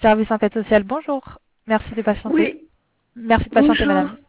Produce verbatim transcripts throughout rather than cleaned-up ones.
service enquête sociale, bonjour. Merci de patienter. Oui. Merci de patienter, Bonjour. madame.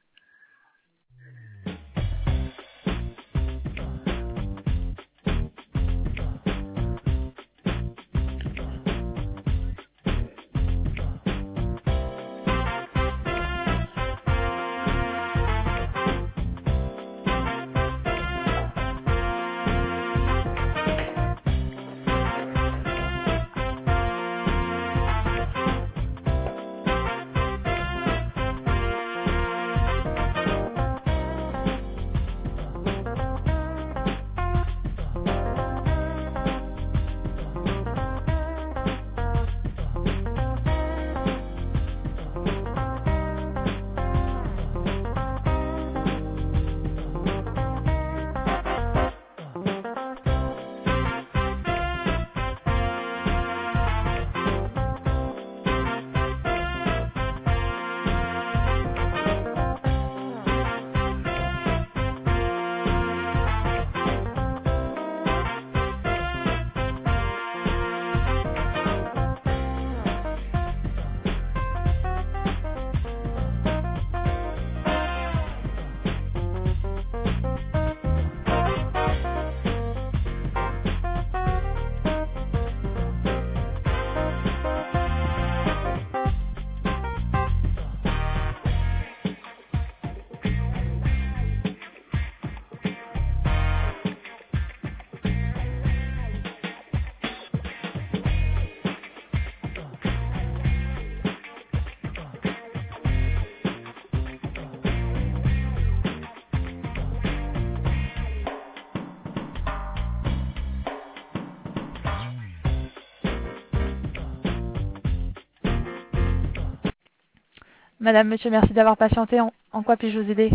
Madame, monsieur, merci d'avoir patienté. En, en quoi puis-je vous aider?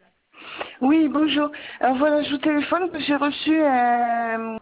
Oui, bonjour. Alors voilà, je vous téléphone parce que j'ai reçu euh,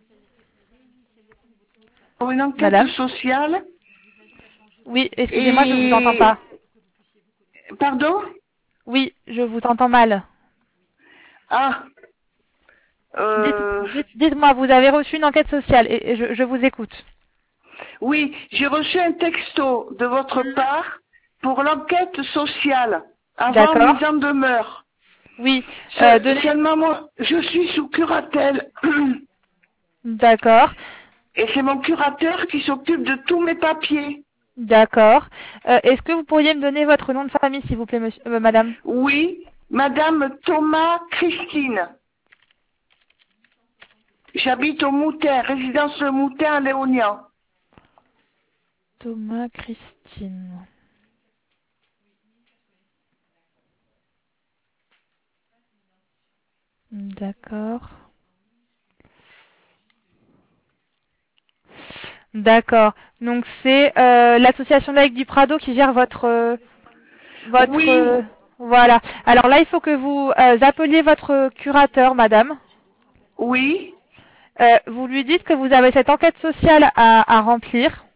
une enquête Madame? sociale. Oui, excusez-moi, je vous entends Et... pas. Pardon? Oui, je vous entends mal. Ah. Dites, Euh... dites, dites-moi, vous avez reçu une enquête sociale et, et je, je vous écoute. Oui, j'ai reçu un texto de votre part pour l'enquête sociale avant D'accord. mise en demeure. Oui, euh, Se- donnez... Seulement moi, je suis sous curatelle. D'accord, Et c'est mon curateur qui s'occupe de tous mes papiers. d'accord. Euh, est-ce que vous pourriez me donner votre nom de famille, s'il vous plaît, monsieur, euh, madame? Oui, Madame Thomas Christine. J'habite au Moutin, résidence Le Moutin à Léognan. Thomas Christine. D'accord. D'accord. Donc c'est euh, l'association laïque du Prado qui gère votre euh, votre Oui, euh, voilà. Alors là, il faut que vous euh, appeliez votre curateur, madame. oui, Euh, vous lui dites que vous avez cette enquête sociale à, à remplir.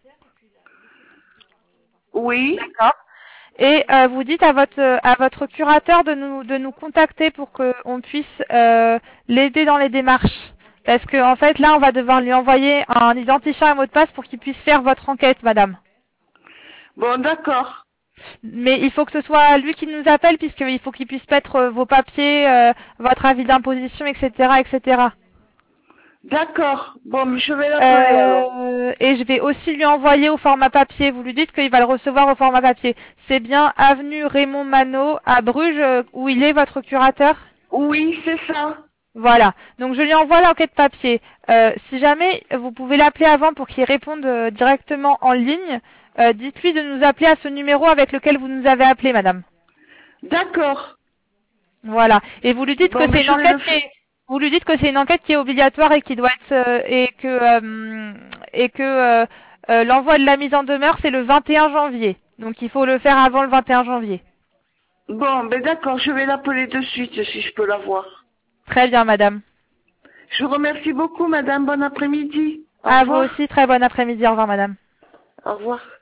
oui. D'accord. Et euh, vous dites à votre à votre curateur de nous de nous contacter pour qu'on puisse euh, l'aider dans les démarches. Parce que en fait là on va devoir lui envoyer un identifiant et un mot de passe pour qu'il puisse faire votre enquête, madame. Bon, d'accord. Mais il faut que ce soit lui qui nous appelle puisqu'il faut qu'il puisse mettre euh, vos papiers, euh, votre avis d'imposition, et cetera, et cetera. D'accord. Bon, mais je vais l'appeler alors. Euh, et je vais aussi lui envoyer au format papier. Vous lui dites qu'il va le recevoir au format papier. C'est bien avenue Raymond Manot à Bruges euh, où il est votre curateur? Oui, c'est ça. Voilà. Donc je lui envoie l'enquête papier. Euh, si jamais vous pouvez l'appeler avant pour qu'il réponde euh, directement en ligne, euh, dites-lui de nous appeler à ce numéro avec lequel vous nous avez appelé, madame. D'accord. Voilà. Et vous lui dites que Bon, mais c'est une je vais enquête le qui faire. est, vous lui dites que c'est une enquête qui est obligatoire et qui doit être euh, et que euh, et que euh, euh, l'envoi de la mise en demeure c'est le vingt et un janvier. Donc il faut le faire avant le vingt et un janvier. Bon, ben d'accord, je vais l'appeler de suite si je peux l'avoir. Très bien, madame. Je vous remercie beaucoup, madame. Bon après-midi. Au À vous revoir. aussi, très bon après-midi. Au revoir, madame. Au revoir.